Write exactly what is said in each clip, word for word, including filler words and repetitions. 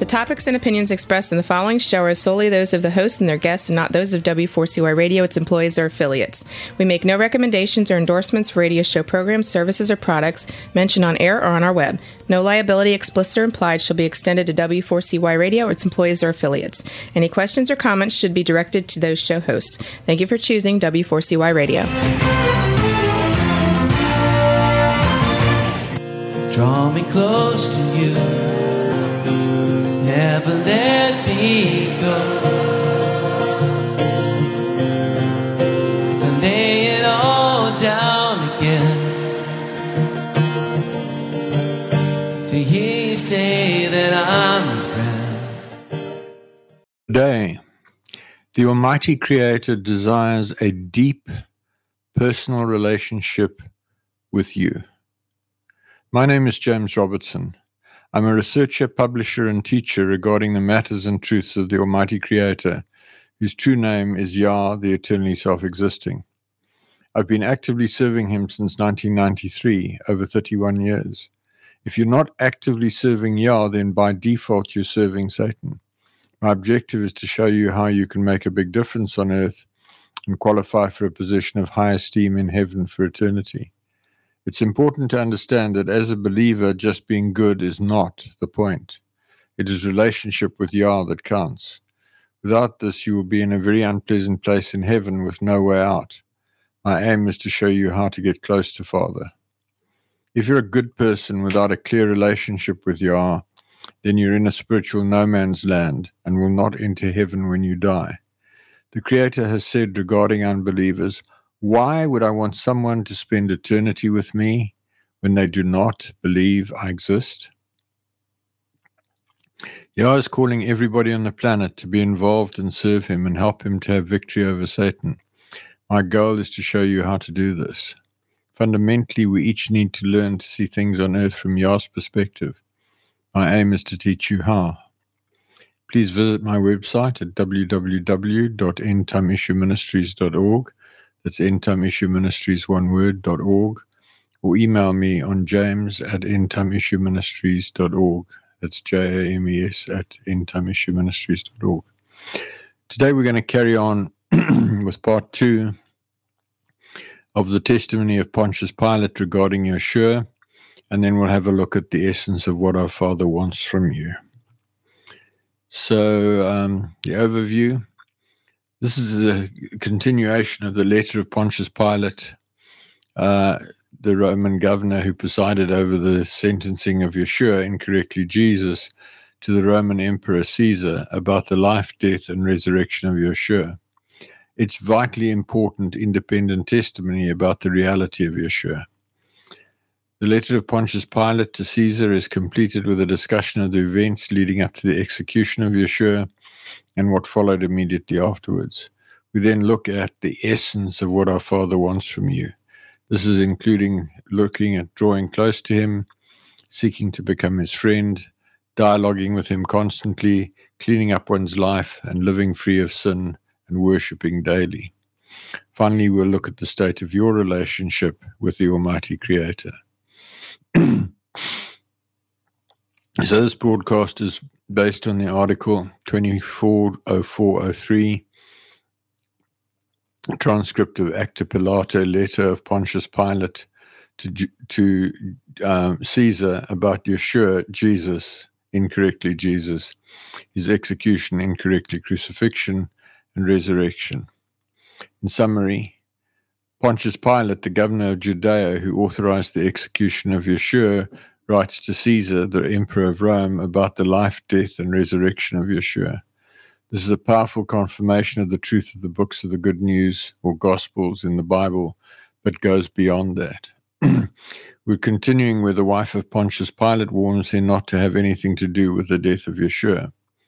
The topics and opinions expressed in the following show are solely those of the hosts and their guests and not those of W four C Y Radio, its employees, or affiliates. We make no recommendations or endorsements for radio show programs, services, or products mentioned on air or on our web. No liability, explicit or implied, shall be extended to W four C Y Radio or its employees or affiliates. Any questions or comments should be directed to those show hosts. Thank you for choosing W four C Y Radio. Draw me close to you, never let me go. Lay it all down again, to hear you say that I'm a friend. Today, the Almighty Creator desires a deep personal relationship with you. My name is James Robertson. I'm a researcher, publisher, and teacher regarding the matters and truths of the Almighty Creator, whose true name is Yah, the eternally self-existing. I've been actively serving him since nineteen ninety-three, over thirty-one years. If you're not actively serving Yah, then by default you're serving Satan. My objective is to show you how you can make a big difference on earth and qualify for a position of high esteem in heaven for eternity. It's important to understand that as a believer, just being good is not the point. It is relationship with Yah that counts. Without this, you will be in a very unpleasant place in heaven with no way out. My aim is to show you how to get close to Father. If you're a good person without a clear relationship with Yah, then you're in a spiritual no man's land and will not enter heaven when you die. The Creator has said regarding unbelievers, why would I want someone to spend eternity with me when they do not believe I exist? Yah is calling everybody on the planet to be involved and serve him and help him to have victory over Satan. My goal is to show you how to do this. Fundamentally, we each need to learn to see things on earth from Yah's perspective. My aim is to teach you how. Please visit my website at w w w dot end time issue ministries dot org. That's endtimeissueministries, one word, dot org, or email me on james at endtimeissueministries dot org. That's J A M E S at endtimeissueministries dot org. Today we're going to carry on with part two of the testimony of Pontius Pilate regarding Yeshua, and then we'll have a look at the essence of what our Father wants from you. So, um, the overview. This is a continuation of the letter of Pontius Pilate, uh, the Roman governor who presided over the sentencing of Yeshua, incorrectly Jesus, to the Roman Emperor Caesar about the life, death, and resurrection of Yeshua. It's vitally important independent testimony about the reality of Yeshua. The letter of Pontius Pilate to Caesar is completed with a discussion of the events leading up to the execution of Yeshua and what followed immediately afterwards. We then look at the essence of what our Father wants from you. This is including looking at drawing close to him, seeking to become his friend, dialoguing with him constantly, cleaning up one's life, and living free of sin and worshipping daily. Finally, we'll look at the state of your relationship with the Almighty Creator. So this broadcast is based on the article twenty-four oh four oh three, transcript of Acta Pilate, letter of Pontius Pilate to to um, Caesar about Yeshua, Jesus, incorrectly Jesus, his execution, incorrectly crucifixion, and resurrection. In summary, Pontius Pilate, the governor of Judea who authorized the execution of Yeshua, writes to Caesar, the emperor of Rome, about the life, death, and resurrection of Yeshua. This is a powerful confirmation of the truth of the books of the good news or gospels in the Bible, but goes beyond that. We're continuing where the wife of Pontius Pilate warns him not to have anything to do with the death of Yeshua.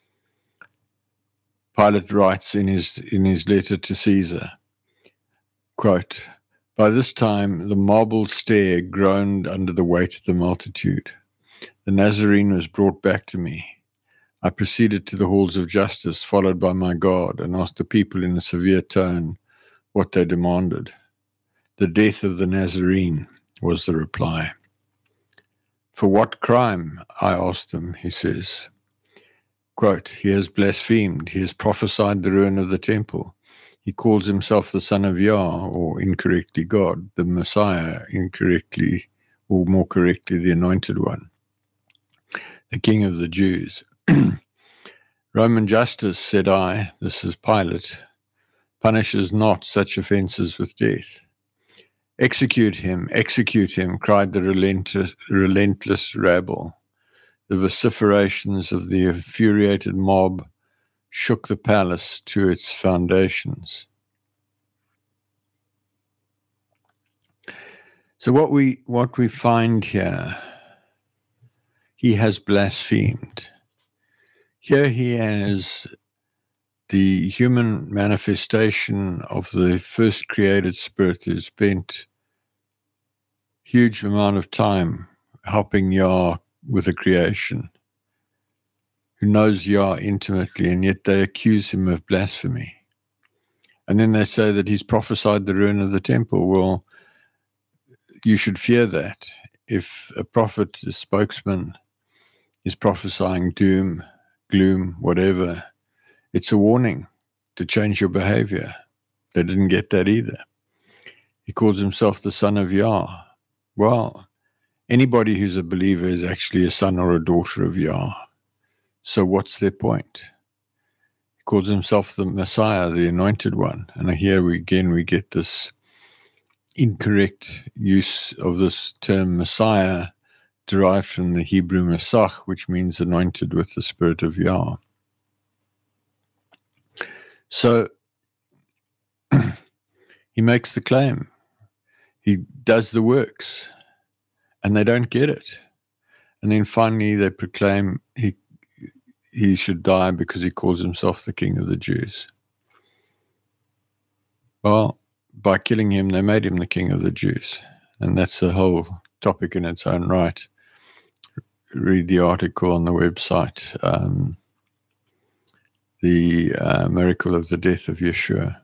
Pilate writes in his in his letter to Caesar, quote, "By this time the marble stair groaned under the weight of the multitude. The Nazarene was brought back to me. I proceeded to the halls of justice, followed by my guard, and asked the people in a severe tone what they demanded. The death of the Nazarene, was the reply. For what crime? I asked them, he says. quote, he has blasphemed, he has prophesied the ruin of the temple. He calls himself the Son of Yah, or incorrectly God, the Messiah, incorrectly, or more correctly, the Anointed One, the King of the Jews. Roman justice, said I, this is Pilate, punishes not such offences with death. Execute him, execute him, cried the relentless, relentless rabble. The vociferations of the infuriated mob shook the palace to its foundations. So what we what we find here, he has blasphemed. Here he has the human manifestation of the first created spirit who spent huge amount of time helping Yah with the creation, who knows Yah intimately, and yet they accuse him of blasphemy. And then they say that he's prophesied the ruin of the temple. Well, you should fear that. If a prophet, a spokesman, is prophesying doom, gloom, whatever, it's a warning to change your behavior. They didn't get that either. He calls himself the Son of Yah. Well, anybody who's a believer is actually a son or a daughter of Yah. So what's their point? He calls himself the Messiah, the Anointed One. And here we, again we get this incorrect use of this term Messiah, derived from the Hebrew Masach, which means anointed with the Spirit of Yah. So he makes the claim. He does the works, and they don't get it. And then finally they proclaim he he should die because he calls himself the King of the Jews. Well, by killing him, they made him the King of the Jews. And that's a whole topic in its own right. Read the article on the website, um, The uh, Miracle of the Death of Yeshua.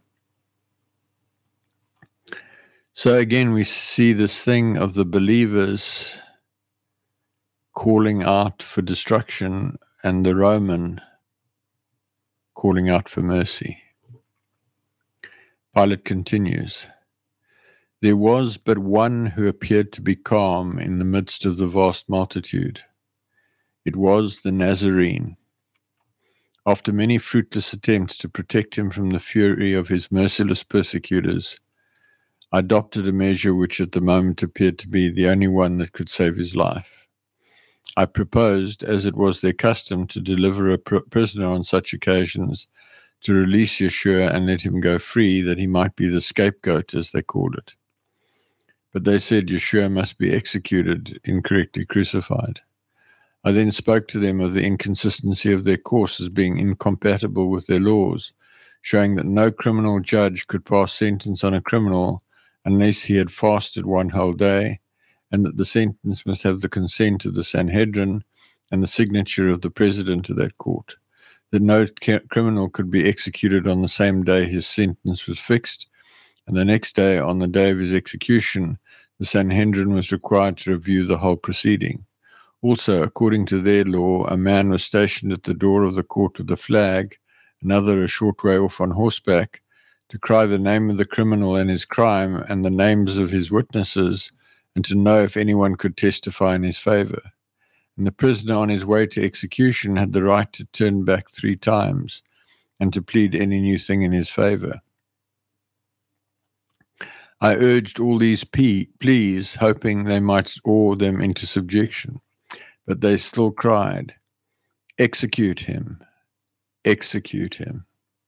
So again, we see this thing of the believers calling out for destruction and the Roman calling out for mercy. Pilate continues, there was but one who appeared to be calm in the midst of the vast multitude. It was the Nazarene. After many fruitless attempts to protect him from the fury of his merciless persecutors, I adopted a measure which at the moment appeared to be the only one that could save his life. I proposed, as it was their custom to deliver a pr- prisoner on such occasions, to release Yeshua and let him go free, that he might be the scapegoat, as they called it. But they said Yeshua must be executed, incorrectly crucified. I then spoke to them of the inconsistency of their course as being incompatible with their laws, showing that no criminal judge could pass sentence on a criminal unless he had fasted one whole day, and that the sentence must have the consent of the Sanhedrin and the signature of the president of that court, that no ca- criminal could be executed on the same day his sentence was fixed, and the next day, on the day of his execution, the Sanhedrin was required to review the whole proceeding. Also, according to their law, a man was stationed at the door of the court with a flag, another a short way off on horseback, to cry the name of the criminal and his crime and the names of his witnesses, and to know if anyone could testify in his favor. And the prisoner on his way to execution had the right to turn back three times and to plead any new thing in his favor. I urged all these pleas, hoping they might awe them into subjection. But they still cried, execute him, execute him.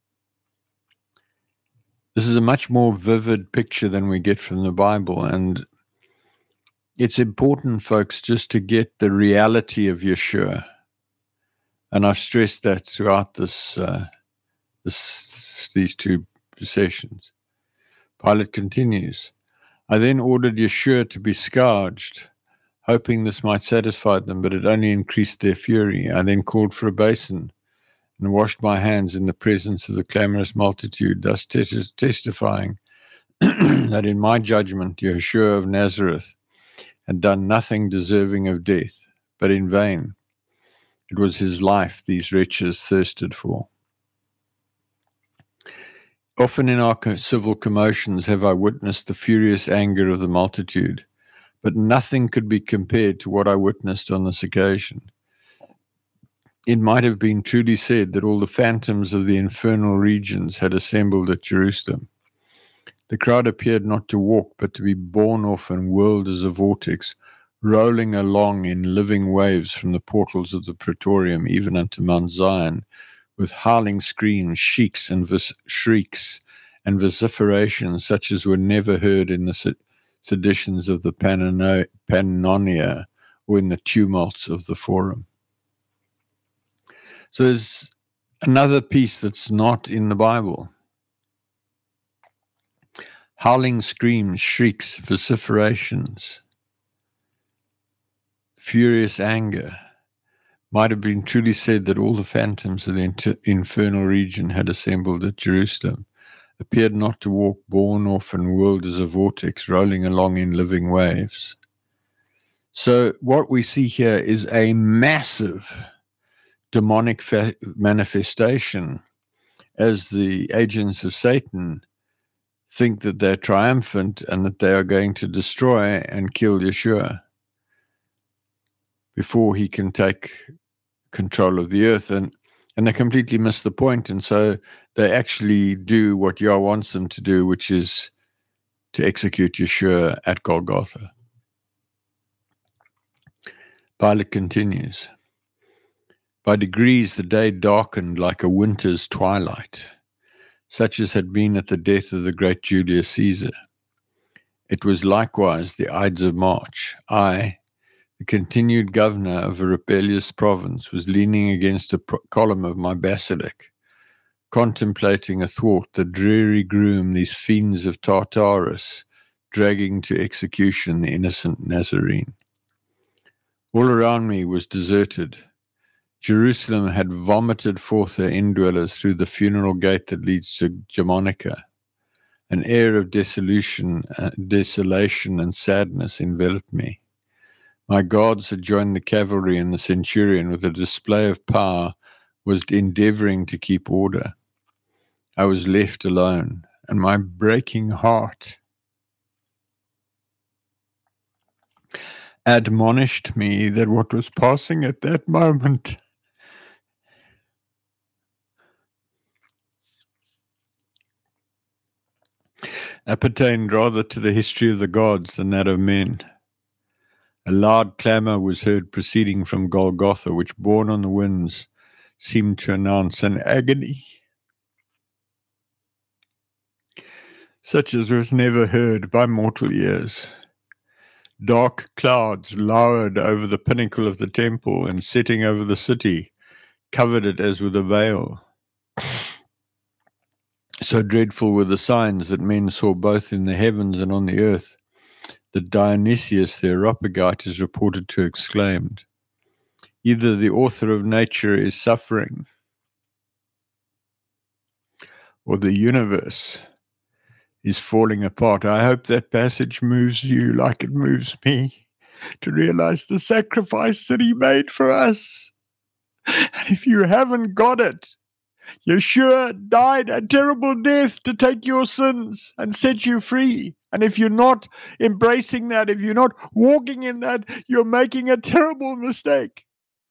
This is a much more vivid picture than we get from the Bible, and it's important, folks, just to get the reality of Yeshua. And I've stressed that throughout this, uh, this these two sessions. Pilate continues, I then ordered Yeshua to be scourged, hoping this might satisfy them, but it only increased their fury. I then called for a basin and washed my hands in the presence of the clamorous multitude, thus tes- testifying that in my judgment Yeshua of Nazareth had done nothing deserving of death, but in vain. It was his life these wretches thirsted for. Often in our civil commotions have I witnessed the furious anger of the multitude, but nothing could be compared to what I witnessed on this occasion. It might have been truly said that all the phantoms of the infernal regions had assembled at Jerusalem. The crowd appeared not to walk, but to be borne off and whirled as a vortex, rolling along in living waves from the portals of the Praetorium even unto Mount Zion, with howling screams, shrieks, and vis- shrieks, and vociferations such as were never heard in the sed- seditions of the Panno- Pannonia or in the tumults of the Forum. So there's another piece that's not in the Bible. Howling screams, shrieks, vociferations, furious anger. Might have been truly said that all the phantoms of the inter- infernal region had assembled at Jerusalem, appeared not to walk, borne off and whirled as a vortex, rolling along in living waves. So what we see here is a massive demonic fa- manifestation as the agents of Satan think that they're triumphant and that they are going to destroy and kill Yeshua before he can take control of the earth, and and they completely miss the point, and so they actually do what Yah wants them to do, which is to execute Yeshua at Golgotha. Pilate continues, by degrees the day darkened like a winter's twilight, such as had been at the death of the great Julius Caesar. It was likewise the Ides of March. I, the continued governor of a rebellious province, was leaning against a pro- column of my basilic, contemplating athwart the dreary gloom these fiends of Tartarus dragging to execution the innocent Nazarene. All around me was deserted. Jerusalem had vomited forth her indwellers through the funeral gate that leads to Germanica. An air of desolation, uh, desolation and sadness enveloped me. My guards had joined the cavalry, and the centurion, with a display of power, was endeavoring to keep order. I was left alone, and my breaking heart admonished me that what was passing at that moment appertained rather to the history of the gods than that of men. A loud clamour was heard proceeding from Golgotha, which, borne on the winds, seemed to announce an agony such as was never heard by mortal ears. Dark clouds lowered over the pinnacle of the temple, and setting over the city, covered it as with a veil. So dreadful were the signs that men saw both in the heavens and on the earth, that Dionysius the Areopagite is reported to have exclaimed, either the author of nature is suffering, or the universe is falling apart. I hope that passage moves you like it moves me, to realize the sacrifice that he made for us. And if you haven't got it, Yeshua died a terrible death to take your sins and set you free. And if you're not embracing that, if you're not walking in that, you're making a terrible mistake.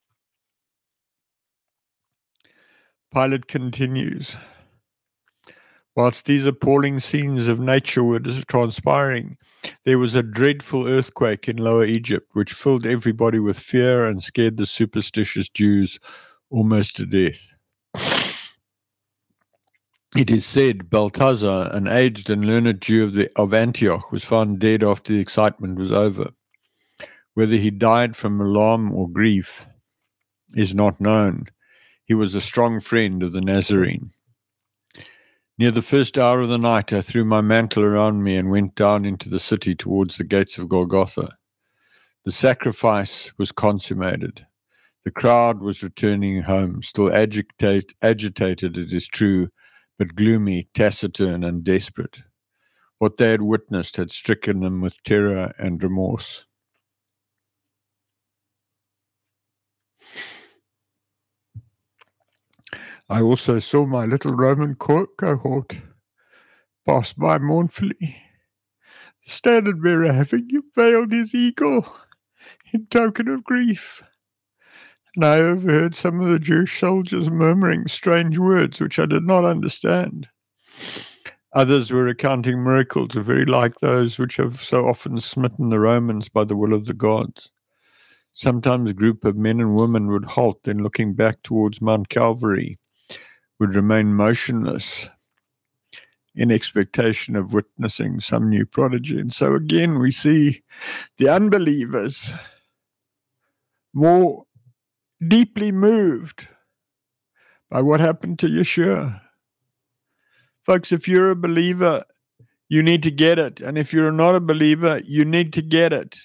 Pilate continues, whilst these appalling scenes of nature were transpiring, there was a dreadful earthquake in Lower Egypt, which filled everybody with fear and scared the superstitious Jews almost to death. It is said Balthazar, an aged and learned Jew of, the, of Antioch, was found dead after the excitement was over. Whether he died from alarm or grief is not known. He was a strong friend of the Nazarene. Near the first hour of the night, I threw my mantle around me and went down into the city towards the gates of Golgotha. The sacrifice was consummated. The crowd was returning home, still agitate, agitated, it is true, but gloomy, taciturn, and desperate. What they had witnessed had stricken them with terror and remorse. I also saw my little Roman co- cohort pass by mournfully, the standard bearer having veiled his eagle in token of grief. And I overheard some of the Jewish soldiers murmuring strange words which I did not understand. Others were recounting miracles very like those which have so often smitten the Romans by the will of the gods. Sometimes a group of men and women would halt, then looking back towards Mount Calvary, would remain motionless in expectation of witnessing some new prodigy. And so again we see the unbelievers more deeply moved by what happened to Yeshua. Folks, if you're a believer, you need to get it. And if you're not a believer, you need to get it.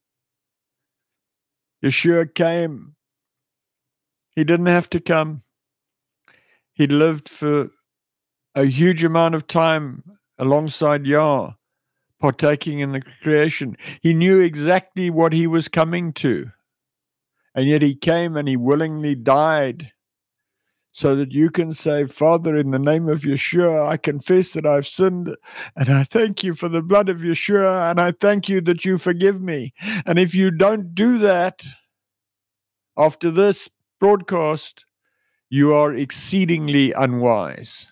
Yeshua came. He didn't have to come. He lived for a huge amount of time alongside Yah, partaking in the creation. He knew exactly what he was coming to. And yet he came and he willingly died so that you can say, Father, in the name of Yeshua, I confess that I've sinned, and I thank you for the blood of Yeshua, and I thank you that you forgive me. And if you don't do that after this broadcast, you are exceedingly unwise.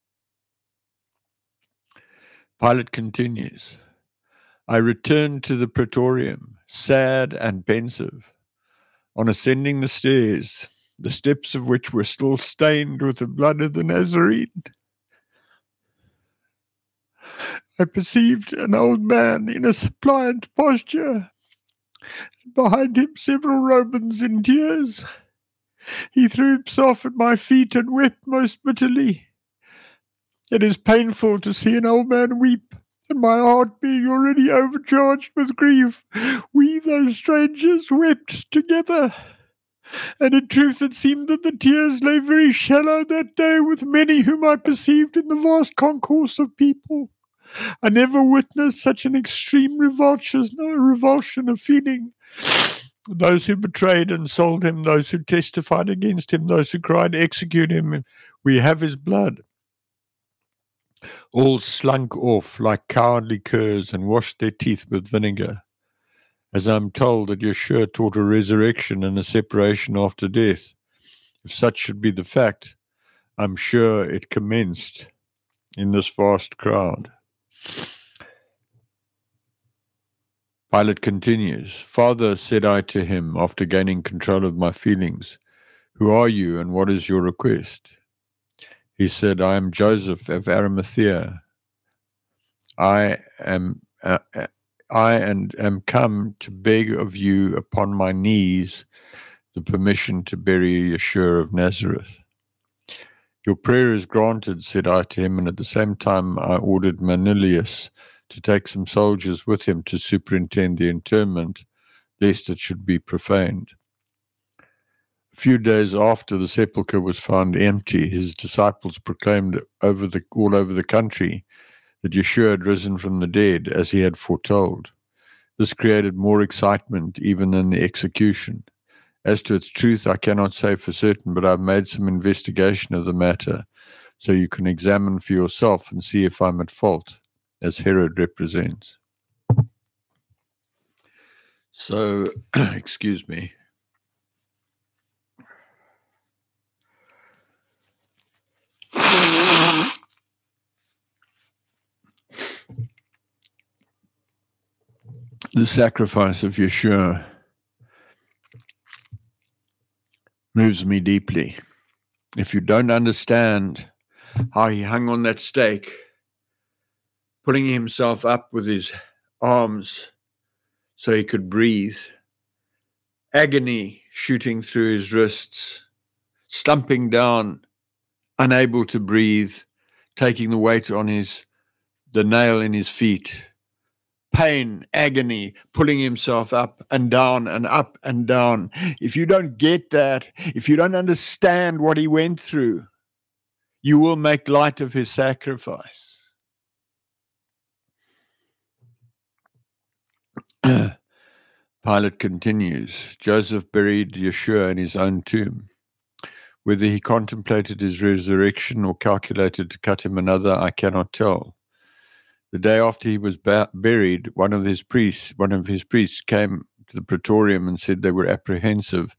Pilate continues, I returned to the praetorium, sad and pensive. On ascending the stairs, the steps of which were still stained with the blood of the Nazarene, I perceived an old man in a suppliant posture, and behind him several Romans in tears. He threw himself at my feet and wept most bitterly. It is painful to see an old man weep, and my heart being already overcharged with grief, we, those strangers, wept together. And in truth it seemed that the tears lay very shallow that day with many whom I perceived in the vast concourse of people. I never witnessed such an extreme revulsion, no revulsion of feeling. Those who betrayed and sold him, those who testified against him, those who cried, execute him, we have his blood. All slunk off like cowardly curs and washed their teeth with vinegar. As I'm told that Yeshua taught a resurrection and a separation after death. If such should be the fact, I'm sure it commenced in this vast crowd. Pilate continues, Father, said I to him, after gaining control of my feelings, who are you and what is your request? He said, I am Joseph of Arimathea. I am... Uh, I and am come to beg of you upon my knees the permission to bury Yeshua of Nazareth. Your prayer is granted, said I to him, and at the same time I ordered Manilius to take some soldiers with him to superintend the interment, lest it should be profaned. A few days after the sepulchre was found empty, his disciples proclaimed over the, all over the country that Yeshua had risen from the dead, as he had foretold. This created more excitement even than the execution. As to its truth, I cannot say for certain, but I've made some investigation of the matter, so you can examine for yourself and see if I'm at fault, as Herod represents. So, excuse me. The sacrifice of Yeshua moves me deeply. If you don't understand how he hung on that stake, putting himself up with his arms so he could breathe, agony shooting through his wrists, slumping down, unable to breathe, taking the weight on his, the nail in his feet, pain, agony, pulling himself up and down and up and down. If you don't get that, if you don't understand what he went through, you will make light of his sacrifice. Pilate continues, Joseph buried Yeshua in his own tomb. Whether he contemplated his resurrection or calculated to cut him another, I cannot tell. The day after he was ba- buried, one of his priests, one of his priests came to the praetorium and said they were apprehensive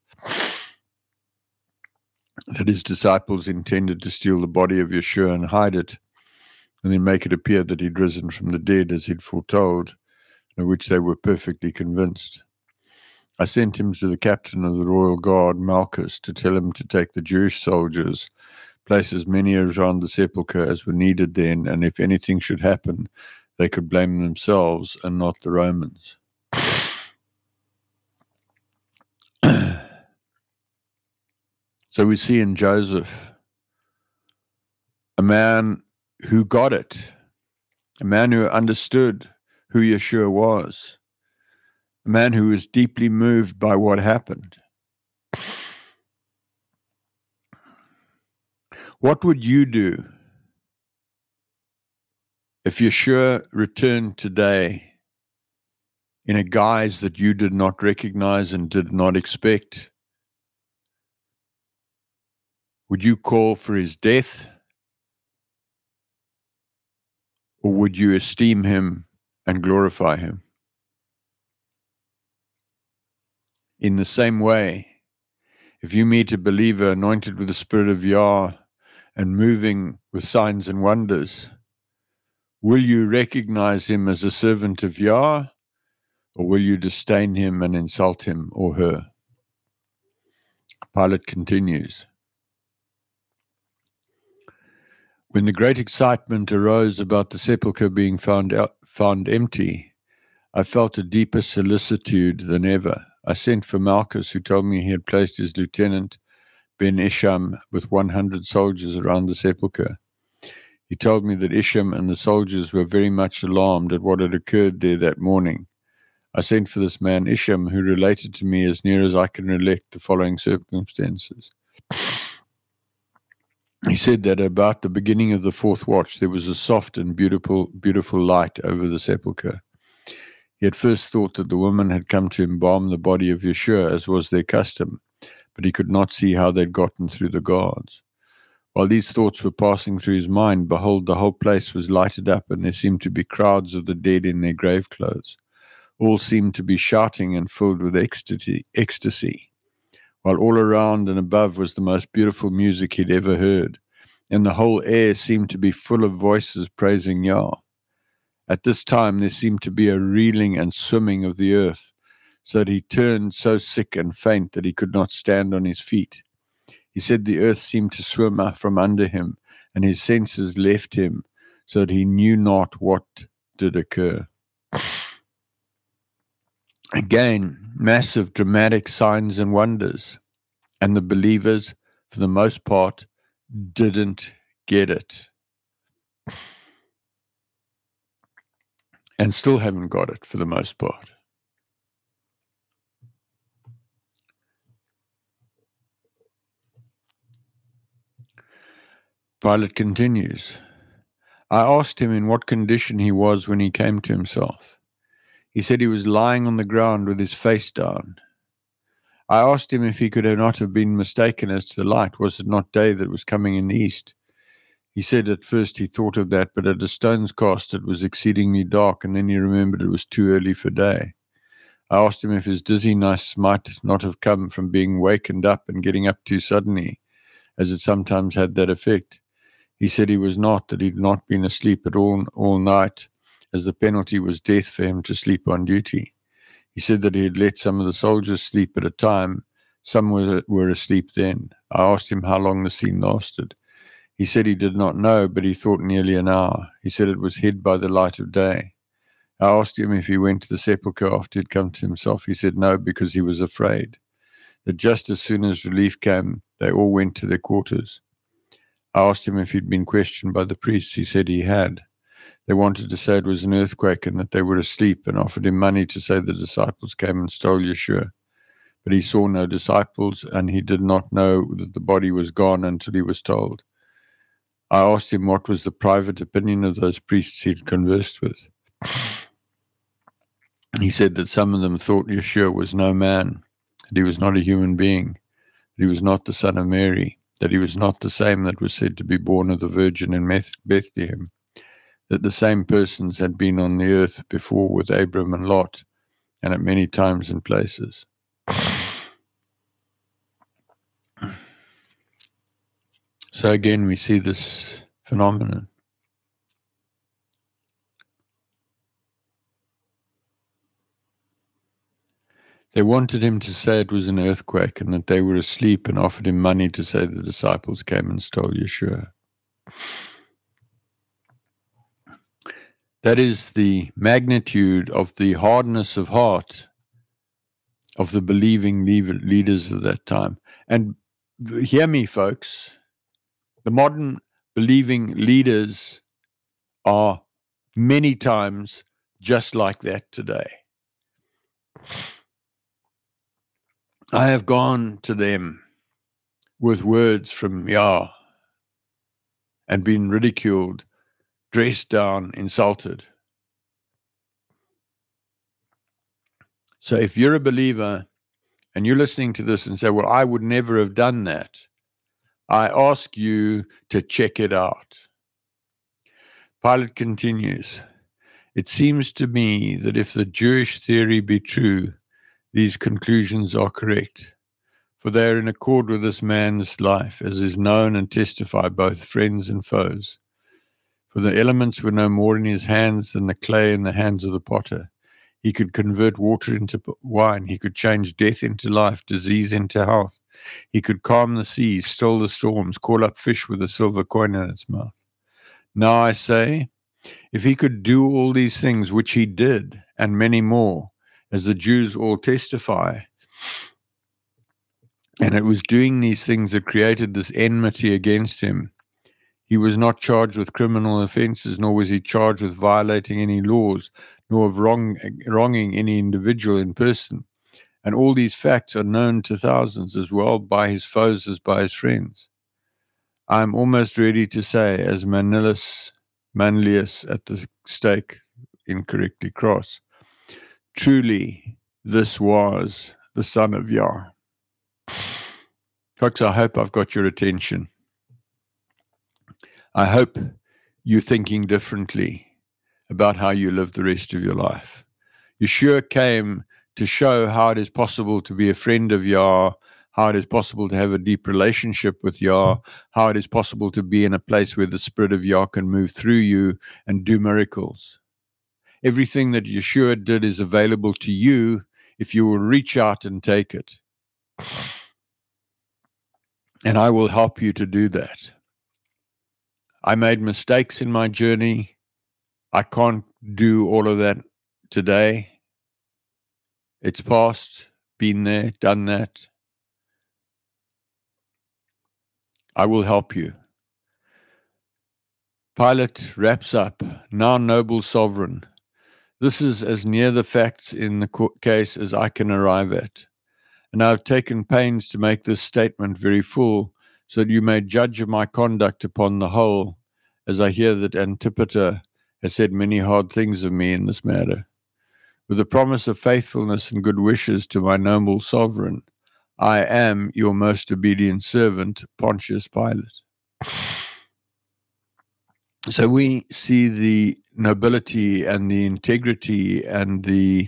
that his disciples intended to steal the body of Yeshua and hide it, and then make it appear that he'd risen from the dead as he'd foretold, of which they were perfectly convinced. I sent him to the captain of the royal guard, Malchus, to tell him to take the Jewish soldiers, place as many around the sepulchre as were needed then, and if anything should happen, they could blame themselves and not the Romans. So we see in Joseph a man who got it, a man who understood who Yeshua was, a man who was deeply moved by what happened. What would you do if Yeshua returned today in a guise that you did not recognize and did not expect? Would you call for his death? Or would you esteem him and glorify him? In the same way, if you meet a believer anointed with the Spirit of Yah and moving with signs and wonders, will you recognize him as a servant of Yah, or will you disdain him and insult him or her? Pilate continues. When the great excitement arose about the sepulchre being found out, found empty, I felt a deeper solicitude than ever. I sent for Malchus, who told me he had placed his lieutenant, Ben Isham, with one hundred soldiers around the sepulchre. He told me that Isham and the soldiers were very much alarmed at what had occurred there that morning. I sent for this man Isham, who related to me as near as I can recollect the following circumstances. He said that about the beginning of the fourth watch, there was a soft and beautiful, beautiful light over the sepulchre. He had first thought that the women had come to embalm the body of Yeshua, as was their custom, but he could not see how they'd gotten through the guards. While these thoughts were passing through his mind, behold, the whole place was lighted up, and there seemed to be crowds of the dead in their grave clothes. All seemed to be shouting and filled with ecstasy. ecstasy. While all around and above was the most beautiful music he'd ever heard, and the whole air seemed to be full of voices praising Yah. At this time there seemed to be a reeling and swimming of the earth, so that he turned so sick and faint that he could not stand on his feet. He said the earth seemed to swim up from under him, and his senses left him, so that he knew not what did occur. Again, massive dramatic signs and wonders, and the believers, for the most part, didn't get it. And still haven't got it for the most part. Pilate continues. I asked him in what condition he was when he came to himself. He said he was lying on the ground with his face down. I asked him if he could not have been mistaken as to the light. Was it not day that was coming in the east? He said at first he thought of that, but at a stone's cast it was exceedingly dark, and then he remembered it was too early for day. I asked him if his dizziness might not have come from being wakened up and getting up too suddenly, as it sometimes had that effect. He said he was not, that he'd not been asleep at all all night, as the penalty was death for him to sleep on duty. He said that he had let some of the soldiers sleep at a time. Some were, were asleep then. I asked him how long the scene lasted. He said he did not know, but he thought nearly an hour. He said it was hid by the light of day. I asked him if he went to the sepulchre after he'd come to himself. He said no, because he was afraid. That just as soon as relief came, they all went to their quarters. I asked him if he'd been questioned by the priests. He said he had. They wanted to say it was an earthquake and that they were asleep, and offered him money to say the disciples came and stole Yeshua. But he saw no disciples, and he did not know that the body was gone until he was told. I asked him what was the private opinion of those priests he'd conversed with. He said that some of them thought Yeshua was no man, that he was not a human being, that he was not the son of Mary, that he was not the same that was said to be born of the Virgin in Bethlehem, that the same persons had been on the earth before with Abram and Lot, and at many times and places. So again, we see this phenomenon. They wanted him to say it was an earthquake and that they were asleep, and offered him money to say the disciples came and stole Yeshua. That is the magnitude of the hardness of heart of the believing leaders of that time. And hear me, folks, the modern believing leaders are many times just like that today. I have gone to them with words from Yah and been ridiculed, dressed down, insulted. So if you're a believer and you're listening to this and say, well, I would never have done that, I ask you to check it out. Pilate continues, it seems to me that if the Jewish theory be true, these conclusions are correct, for they are in accord with this man's life, as is known and testified both friends and foes. For the elements were no more in his hands than the clay in the hands of the potter. He could convert water into wine. He could change death into life, disease into health. He could calm the seas, still the storms, call up fish with a silver coin in its mouth. Now I say, if he could do all these things, which he did, and many more, as the Jews all testify, and it was doing these things that created this enmity against him, he was not charged with criminal offenses, nor was he charged with violating any laws, nor of wrong, wronging any individual in person. And all these facts are known to thousands, as well by his foes as by his friends. I am almost ready to say, as Manlius, Manlius at the stake incorrectly cross, truly this was the Son of Yah. Folks, I hope I've got your attention. I hope you're thinking differently about how you live the rest of your life. Yeshua came to show how it is possible to be a friend of Yah, how it is possible to have a deep relationship with Yah, how it is possible to be in a place where the Spirit of Yah can move through you and do miracles. Everything that Yeshua did is available to you if you will reach out and take it. And I will help you to do that. I made mistakes in my journey. I can't do all of that today. It's past, been there, done that. I will help you. Pilate wraps up, now noble sovereign. This is as near the facts in the case as I can arrive at. And I have taken pains to make this statement very full, so that you may judge of my conduct upon the whole, as I hear that Antipater has said many hard things of me in this matter. With the promise of faithfulness and good wishes to my noble sovereign, I am your most obedient servant, Pontius Pilate. So we see the nobility and the integrity and the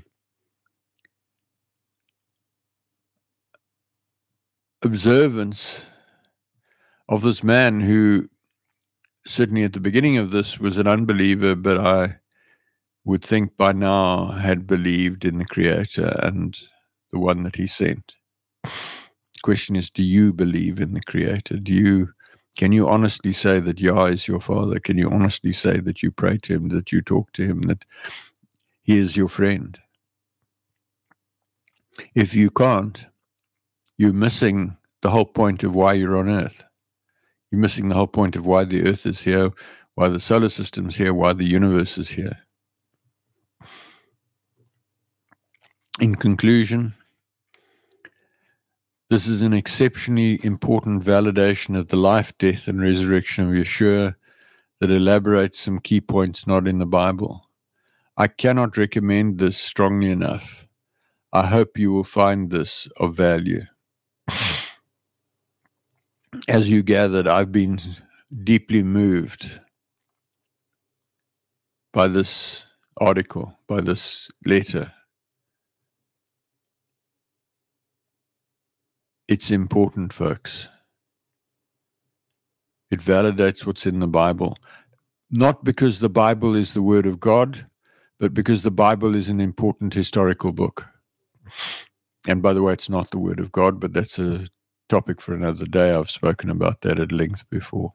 observance of this man who, certainly at the beginning of this, was an unbeliever, but I would think by now had believed in the Creator and the one that he sent. The question is, do you believe in the Creator? Do you, can you honestly say that Yah is your Father? Can you honestly say that you pray to him, that you talk to him, that he is your friend? If you can't, you're missing the whole point of why you're on earth. You're missing the whole point of why the earth is here, why the solar system is here, why the universe is here. In conclusion, this is an exceptionally important validation of the life, death, and resurrection of Yeshua that elaborates some key points not in the Bible. I cannot recommend this strongly enough. I hope you will find this of value. as you gathered, I've been deeply moved by this article, by this letter. It's important, folks. It validates what's in the Bible. Not because the Bible is the Word of God, but because the Bible is an important historical book. And by the way, it's not the Word of God, but that's a topic for another day. I've spoken about that at length before.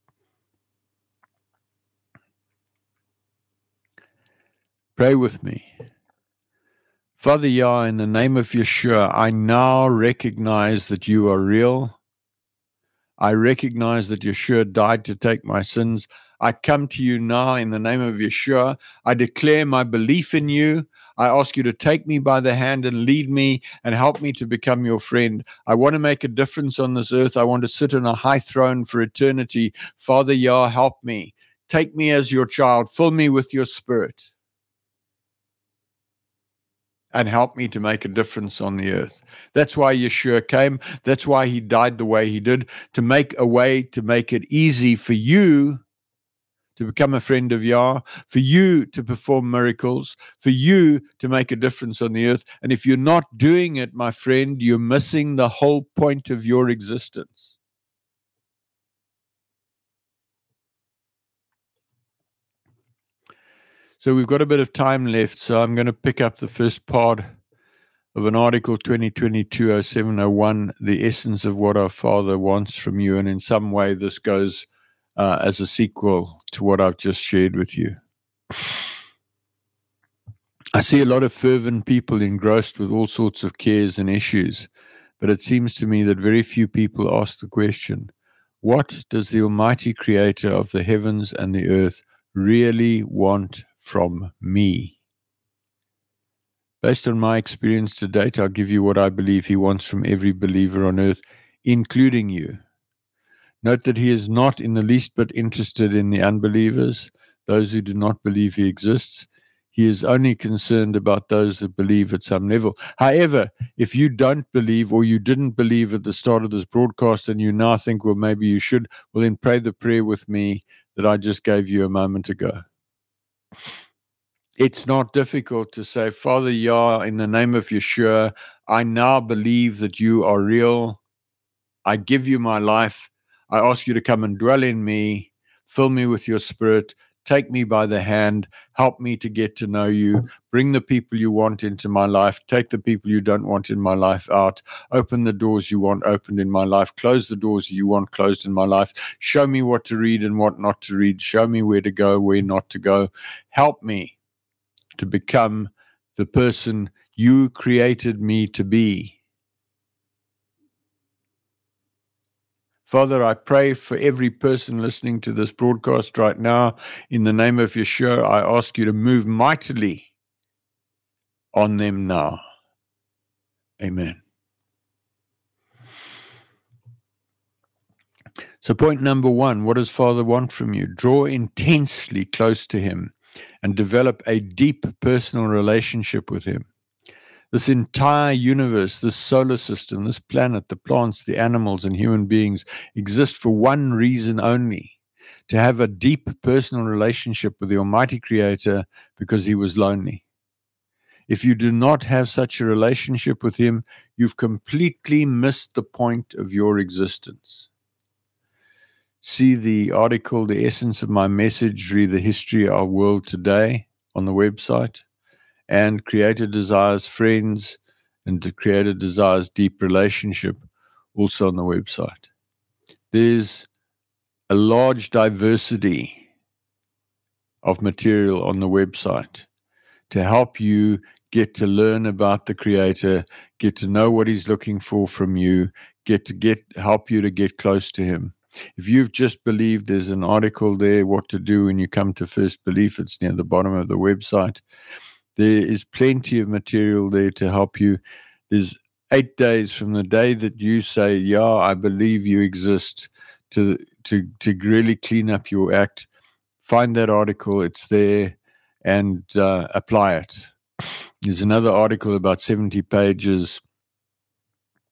Pray with me. Father Yah, in the name of Yeshua, I now recognize that you are real. I recognize that Yeshua died to take my sins. I come to you now in the name of Yeshua. I declare my belief in you. I ask you to take me by the hand and lead me and help me to become your friend. I want to make a difference on this earth. I want to sit on a high throne for eternity. Father Yah, help me. Take me as your child. Fill me with your spirit. And help me to make a difference on the earth. That's why Yeshua came. That's why he died the way he did, to make a way, to make it easy for you to become a friend of Yah, for you to perform miracles, for you to make a difference on the earth. And if you're not doing it, my friend, you're missing the whole point of your existence. So we've got a bit of time left, so I'm going to pick up the first part of an article, twenty twenty-two oh seven oh one, the essence of what our Father wants from you. And in some way, this goes uh, as a sequel to what I've just shared with you. I see a lot of fervent people engrossed with all sorts of cares and issues, but it seems to me that very few people ask the question, what does the Almighty Creator of the heavens and the earth really want from me? Based on my experience to date, I'll give you what I believe he wants from every believer on earth, including you. Note that he is not in the least bit interested in the unbelievers, those who do not believe he exists. He is only concerned about those that believe at some level. However, if you don't believe, or you didn't believe at the start of this broadcast and you now think, well, maybe you should, well, then pray the prayer with me that I just gave you a moment ago. It's not difficult to say, Father Yah, in the name of Yeshua, I now believe that you are real. I give you my life. I ask you to come and dwell in me, fill me with your spirit, take me by the hand, help me to get to know you, bring the people you want into my life, take the people you don't want in my life out, open the doors you want opened in my life, close the doors you want closed in my life, show me what to read and what not to read, show me where to go, where not to go, help me to become the person you created me to be. Father, I pray for every person listening to this broadcast right now. In the name of Yeshua, I ask you to move mightily on them now. Amen. So point number one, what does Father want from you? Draw intensely close to him and develop a deep personal relationship with him. This entire universe, this solar system, this planet, the plants, the animals, and human beings exist for one reason only, to have a deep personal relationship with the Almighty Creator because he was lonely. If you do not have such a relationship with him, you've completely missed the point of your existence. See the article, The Essence of My Message, read the history of our world today on the website. And Creator Desires Friends and the Creator Desires Deep Relationship, also on the website. There's a large diversity of material on the website to help you get to learn about the Creator, get to know what he's looking for from you, get to get help you to get close to him. If you've just believed, there's an article there, what to do when you come to first belief. It's near the bottom of the website. There is plenty of material there to help you. There's eight days from the day that you say, yeah, I believe you exist, to to to really clean up your act. Find that article, it's there, and uh, apply it. There's another article about seventy pages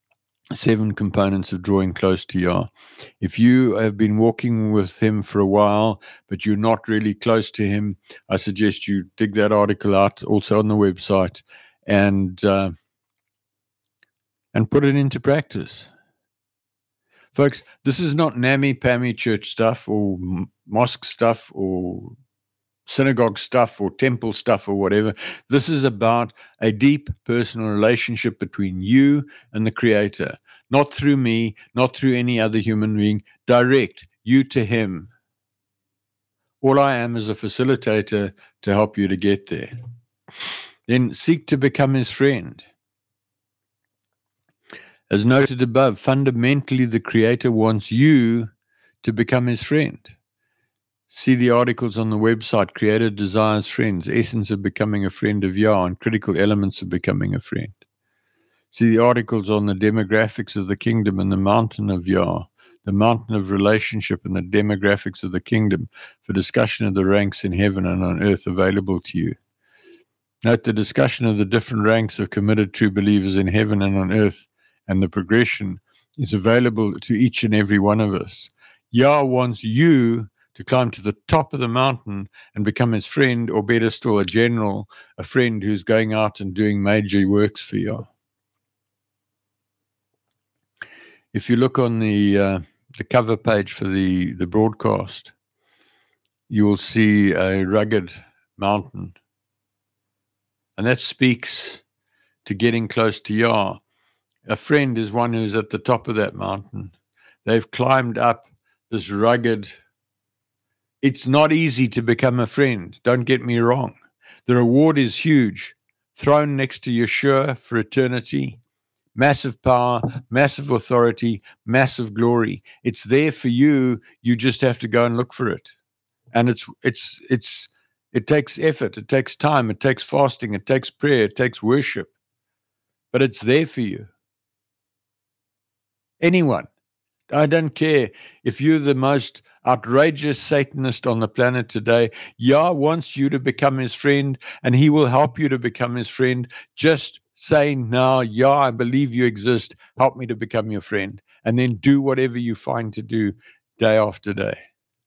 Seven components of drawing close to Yah. If you have been walking with him for a while, but you're not really close to him, I suggest you dig that article out, also on the website, and uh, and put it into practice. Folks, this is not nammy-pammy church stuff or mosque stuff or synagogue stuff or temple stuff or whatever. This is about a deep personal relationship between you and the Creator, not through me, not through any other human being, direct, you to him. All I am is a facilitator to help you to get there. Then seek to become his friend. As noted above, fundamentally the Creator wants you to become his friend. See the articles on the website, Creator Desires Friends, Essence of Becoming a Friend of Yah, and Critical Elements of Becoming a Friend. See the articles on the demographics of the kingdom and the mountain of Yah, the mountain of relationship and the demographics of the kingdom for discussion of the ranks in heaven and on earth available to you. Note the discussion of the different ranks of committed true believers in heaven and on earth and the progression is available to each and every one of us. Yah wants you to climb to the top of the mountain and become his friend, or better still, a general, a friend who's going out and doing major works for Yah. If you look on the uh, the cover page for the, the broadcast, you will see a rugged mountain. And that speaks to getting close to Yah. A friend is one who's at the top of that mountain. They've climbed up this rugged. It's not easy to become a friend. Don't get me wrong. The reward is huge. Thrown next to Yeshua for eternity. Massive power, massive authority, massive glory. It's there for you. You just have to go and look for it. And it's it's it's it takes effort. It takes time. It takes fasting. It takes prayer. It takes worship. But it's there for you. Anyone. I don't care if you're the most outrageous Satanist on the planet today. Yah wants you to become his friend, and he will help you to become his friend. Just saying now, Yah, I believe you exist. Help me to become your friend. And then do whatever you find to do day after day.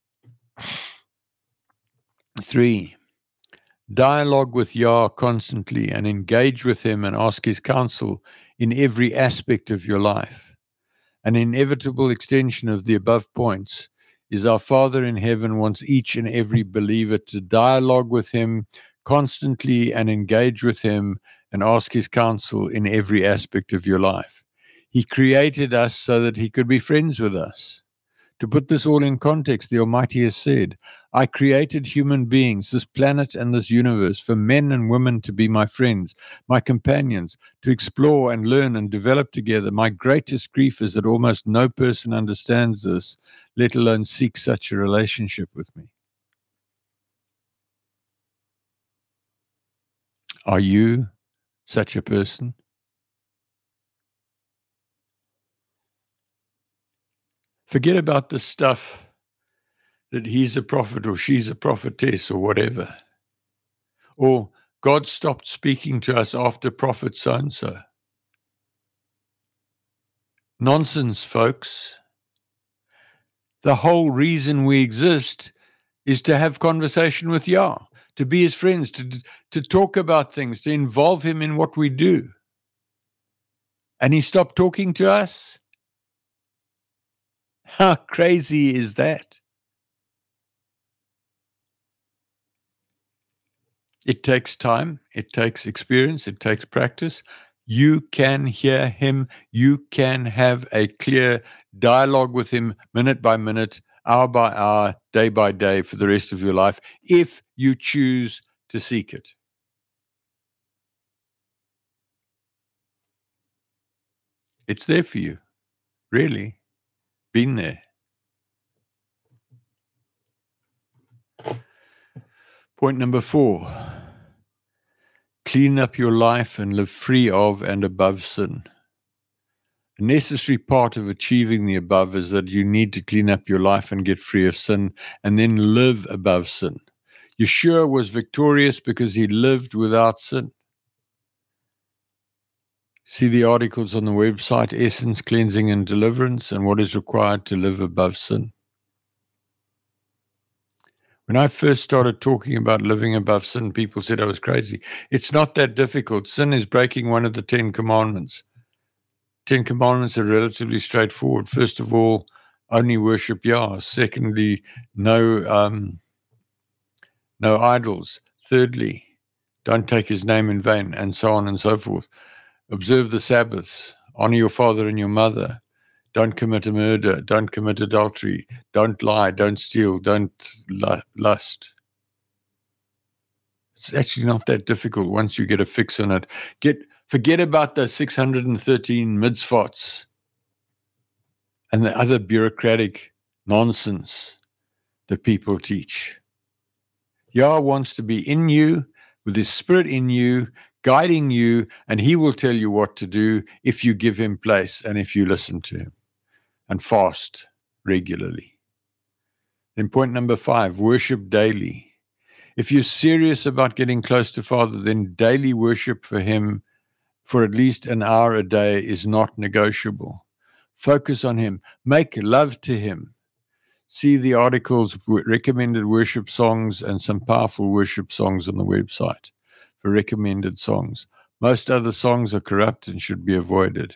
Three, dialogue with Yah constantly and engage with him and ask his counsel in every aspect of your life. An inevitable extension of the above points is our Father in heaven wants each and every believer to dialogue with him constantly and engage with him and ask his counsel in every aspect of your life. He created us so that he could be friends with us. To put this all in context, the Almighty has said, I created human beings, this planet and this universe, for men and women to be my friends, my companions, to explore and learn and develop together. My greatest grief is that almost no person understands this, let alone seek such a relationship with me. Are you such a person? Forget about the stuff that he's a prophet or she's a prophetess or whatever. Or God stopped speaking to us after prophet so-and-so. Nonsense, folks. The whole reason we exist is to have conversation with Yah, to be his friends, to, to talk about things, to involve him in what we do. And he stopped talking to us? How crazy is that? It takes time, it takes experience, it takes practice. You can hear him, you can have a clear dialogue with him minute by minute, hour by hour, day by day for the rest of your life, if you choose to seek it. It's there for you, really. Been there. Point number four. Clean up your life and live free of and above sin. A necessary part of achieving the above is that you need to clean up your life and get free of sin and then live above sin. Yeshua was victorious because he lived without sin. See the articles on the website, Essence, Cleansing and Deliverance, and What is Required to Live Above Sin. When I first started talking about living above sin, people said I was crazy. It's not that difficult. Sin is breaking one of the Ten Commandments. Ten Commandments are relatively straightforward. First of all, only worship Yah. Secondly, no um, no idols. Thirdly, don't take his name in vain, and so on and so forth. Observe the Sabbaths. Honor your father and your mother. Don't commit a murder. Don't commit adultery. Don't lie. Don't steal. Don't lust. It's actually not that difficult once you get a fix on it. Get forget about the six hundred thirteen mitzvot and the other bureaucratic nonsense that people teach. Yah wants to be in you, with his spirit in you, guiding you, and he will tell you what to do if you give him place and if you listen to him. And fast regularly. Then point number five, worship daily. If you're serious about getting close to Father, then daily worship for him for at least an hour a day is not negotiable. Focus on him. Make love to him. See the articles, recommended worship songs, and some powerful worship songs on the website for recommended songs. Most other songs are corrupt and should be avoided.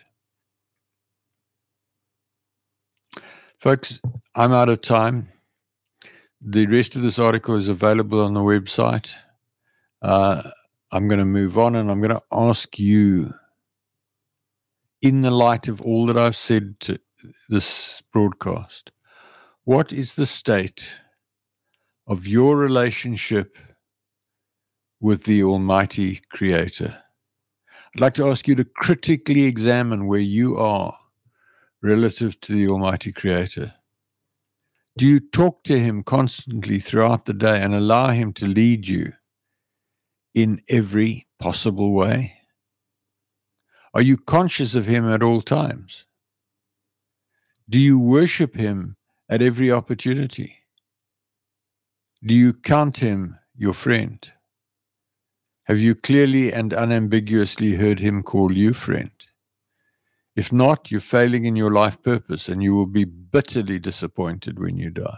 Folks, I'm out of time. The rest of this article is available on the website. Uh, I'm going to move on, and I'm going to ask you, in the light of all that I've said to this broadcast, what is the state of your relationship with the Almighty Creator? I'd like to ask you to critically examine where you are relative to the Almighty Creator. Do you talk to him constantly throughout the day and allow him to lead you in every possible way? Are you conscious of him at all times? Do you worship him at every opportunity? Do you count him your friend? Have you clearly and unambiguously heard him call you friend? If not, you're failing in your life purpose, and you will be bitterly disappointed when you die.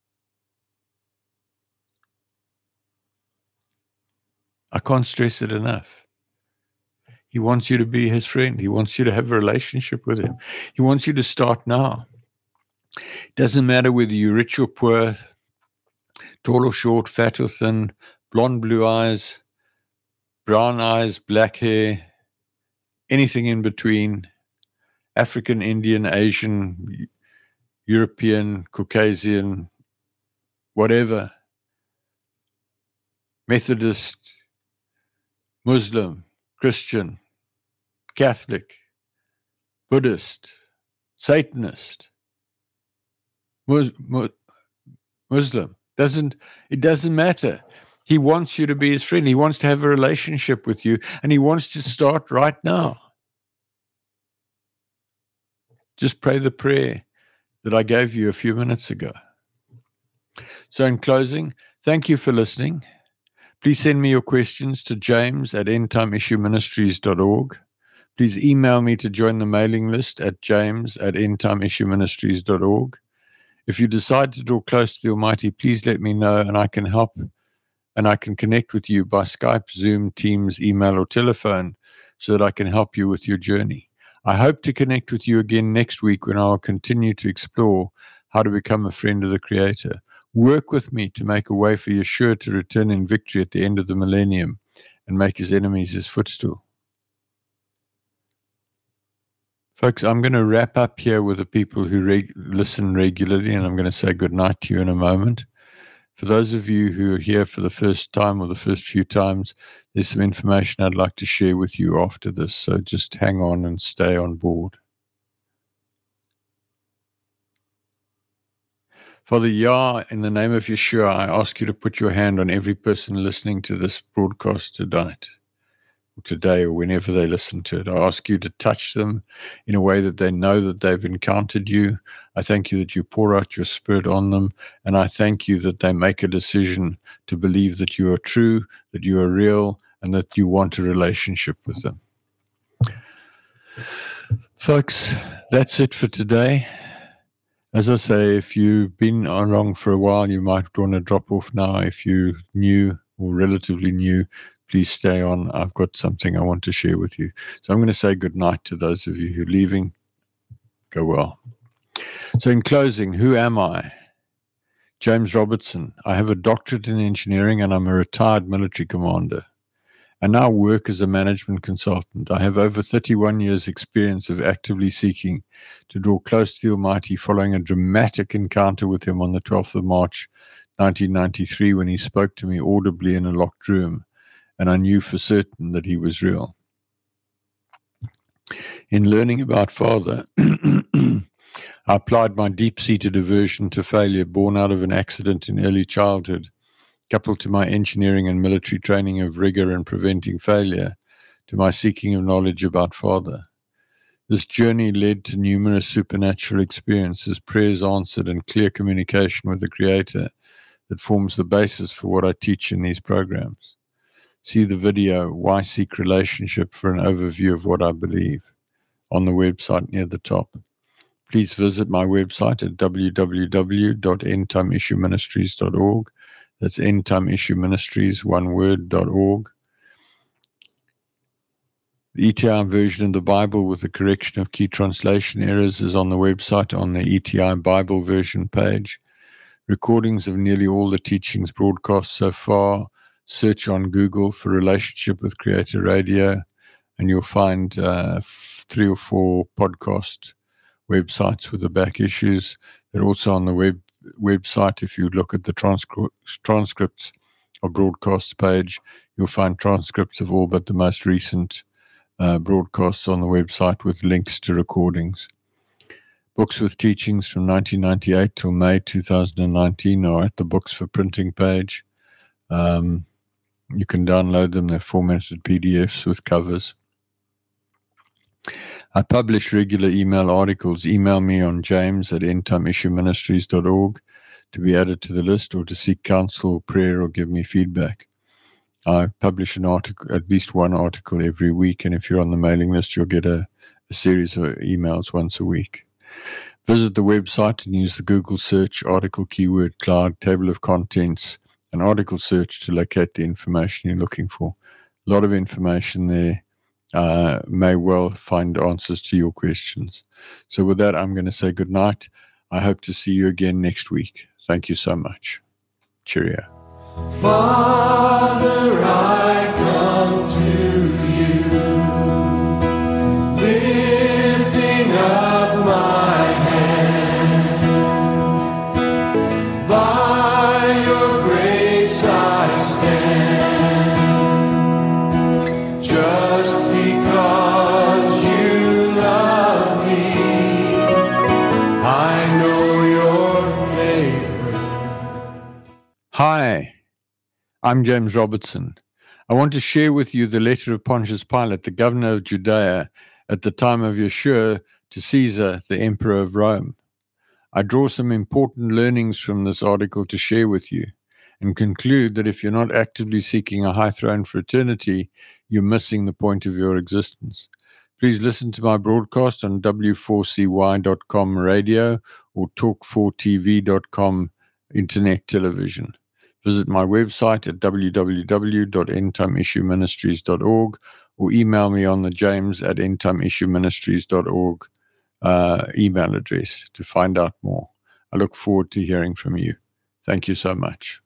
I can't stress it enough. He wants you to be his friend. He wants you to have a relationship with him. He wants you to start now. It doesn't matter whether you're rich or poor, tall or short, fat or thin, blonde, blue eyes, brown eyes, black hair, anything in between. African, Indian, Asian, European, Caucasian, whatever, Methodist, Muslim, Christian, Catholic, Buddhist, Satanist, Mus- Mu- Muslim, doesn't it doesn't matter. He wants you to be his friend. He wants to have a relationship with you, and he wants to start right now. Just pray the prayer that I gave you a few minutes ago. So in closing, thank you for listening. Please send me your questions to james at endtimeissueministries dot org. Please email me to join the mailing list at james at endtimeissueministries dot org. If you decide to draw close to the Almighty, please let me know, and I can help, and I can connect with you by Skype, Zoom, Teams, email, or telephone so that I can help you with your journey. I hope to connect with you again next week when I'll continue to explore how to become a friend of the Creator. Work with me to make a way for Yeshua to return in victory at the end of the millennium and make his enemies his footstool. Folks, I'm going to wrap up here with the people who reg- listen regularly, and I'm going to say goodnight to you in a moment. For those of you who are here for the first time or the first few times, there's some information I'd like to share with you after this, so just hang on and stay on board. Father Yah, in the name of Yeshua, I ask you to put your hand on every person listening to this broadcast tonight, or today, or whenever they listen to it. I ask you to touch them in a way that they know that they've encountered you. I thank you that you pour out your spirit on them, and I thank you that they make a decision to believe that you are true, that you are real, and that you want a relationship with them. Folks, that's it for today. As I say, if you've been along for a while, you might want to drop off now. If you're new or relatively new, please stay on. I've got something I want to share with you. So I'm going to say good night to those of you who are leaving. Go well. So in closing, who am I? James Robertson. I have a doctorate in engineering and I'm a retired military commander. I now work as a management consultant. I have over thirty-one years' experience of actively seeking to draw close to the Almighty following a dramatic encounter with him on the twelfth of March, nineteen ninety-three, when he spoke to me audibly in a locked room, and I knew for certain that he was real. In learning about Father, I applied my deep-seated aversion to failure born out of an accident in early childhood, coupled to my engineering and military training of rigor and preventing failure, to my seeking of knowledge about Father. This journey led to numerous supernatural experiences, prayers answered, and clear communication with the Creator that forms the basis for what I teach in these programs. See the video, Why Seek Relationship, for an overview of what I believe, on the website near the top. Please visit my website at w w w dot end time issue ministries dot org. That's End Time Issue Ministries, one word, dot org. The E T I version of the Bible with the correction of key translation errors is on the website on the E T I Bible version page. Recordings of nearly all the teachings broadcast so far. Search on Google for Relationship with Creator Radio, and you'll find uh, three or four podcast websites with the back issues. They're also on the web website. If you look at the transcri- transcripts of broadcasts page, you'll find transcripts of all but the most recent uh, broadcasts on the website with links to recordings. Books with teachings from nineteen ninety-eight till May two thousand nineteen are at the Books for Printing page. Um, you can download them. They're formatted P D Fs with covers. I publish regular email articles. Email me on james at end time issue ministries dot org to be added to the list or to seek counsel, prayer, or give me feedback. I publish an article, at least one article every week, and if you're on the mailing list, you'll get a, a series of emails once a week. Visit the website and use the Google search, article keyword cloud, table of contents, and article search to locate the information you're looking for. A lot of information there. Uh, may well find answers to your questions. So with that, I'm going to say good night. I hope to see you again next week. Thank you so much. Cheerio. Father, I come to you, lifting up my hands. By your grace I stand, just because you love me. I know your favor. Hi, I'm James Robertson. I want to share with you the letter of Pontius Pilate, the governor of Judea, at the time of Yeshua, to Caesar, the emperor of Rome. I draw some important learnings from this article to share with you, and conclude that if you're not actively seeking a high throne for eternity, you're missing the point of your existence. Please listen to my broadcast on w four c y dot com radio or talk four t v dot com internet television. Visit my website at w w w dot end time issue ministries dot org or email me on the james at end time issue ministries dot org uh, email address to find out more. I look forward to hearing from you. Thank you so much.